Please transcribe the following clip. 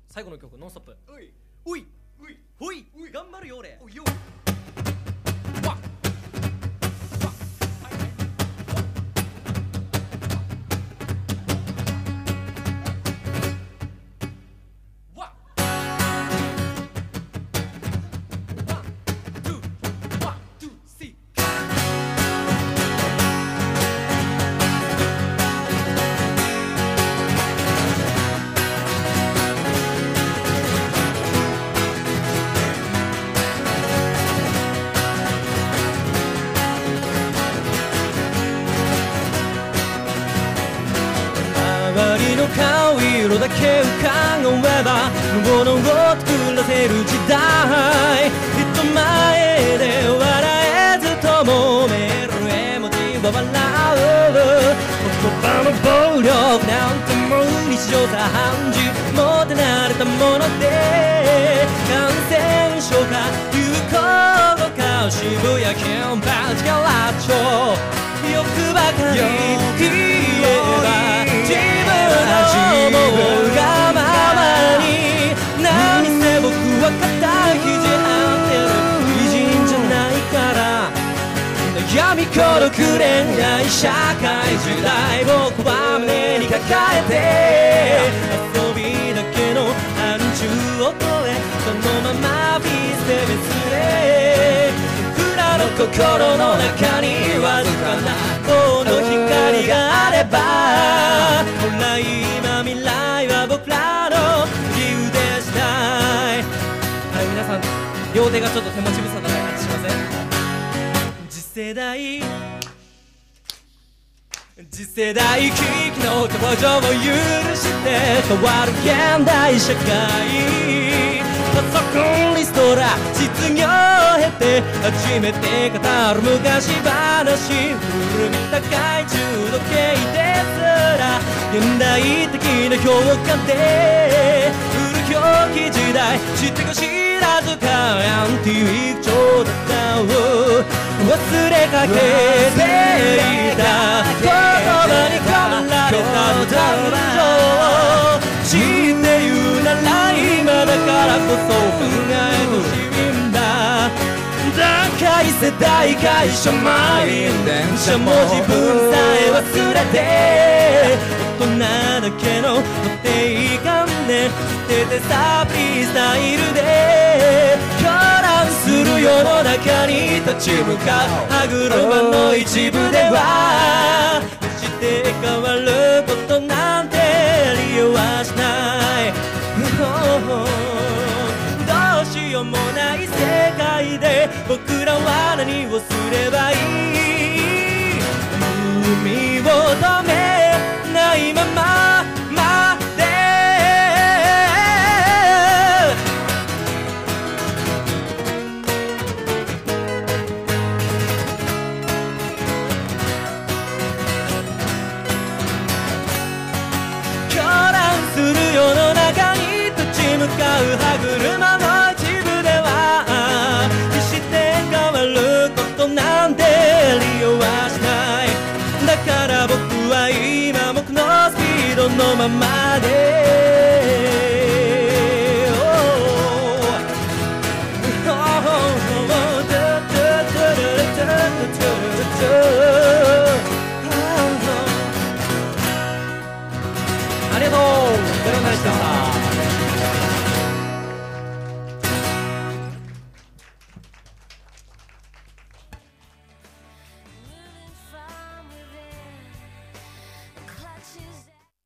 最後の曲ノンストップ。 おいおいおいおい頑張るよ俺。 おいよわっ周りの顔色だけ伺えば物を作らせる時代、人前で笑えずともめる絵文字は笑う、言葉の暴力なんてもう日常茶飯事もてなれたもので、感染症か流行語か渋谷金八から超欲ばかり言えば自分の思うがままに、何せ僕は肩肘張ってる美人じゃないから、闇このく恋愛社会時代僕は胸に抱えて、遊びだけの暗中を超えそのままビスで別れ、僕らの心の中にわずかなこの光があれば、本来今未来は僕らの自由でしたい。はい、皆さん両手がちょっと手持ち無沙汰な感じしません？次世代危機の登場を許して変わる現代社会、パソコンリストラ実業を経て初めて語る昔話、古み高い中毒系ですら現代的な評価で、古狂気時代知ってか知らずかアンティーク調だったを忘れかけていた言葉に込められた誕生、知って言うなら今だからこそ考えほしいんだ、高い世代会社満員電車も自分さえ忘れて、大人だけの固定観念捨ててさフリースタイルで狂乱する世の中に立ち向かう歯車の一部では決して変わることなんてありようはしない、どうしようもない世界で僕らは何をすればいい、海を止めないまま